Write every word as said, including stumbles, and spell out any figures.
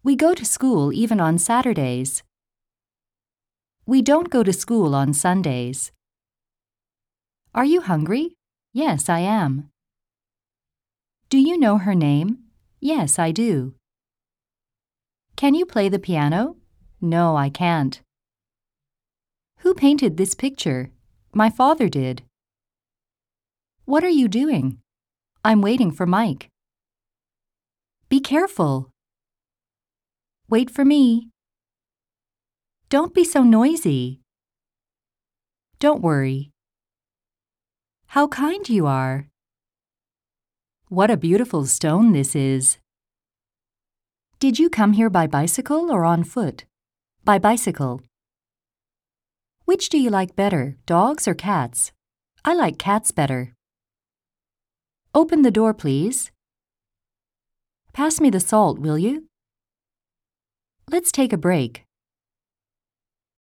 We go to school even on Saturdays. We don't go to school on Sundays. Are you hungry? Yes, I am. Do you know her name? Yes, I do. Can you play the piano? No, I can't. Who painted this picture? My father did. What are you doing? I'm waiting for Mike. Be careful. Wait for me. Don't be so noisy. Don't worry. How kind you are. What a beautiful stone this is. Did you come here by bicycle or on foot? By bicycle. Which do you like better, dogs or cats? I like cats better. Open the door, please. Pass me the salt, will you? Let's take a break.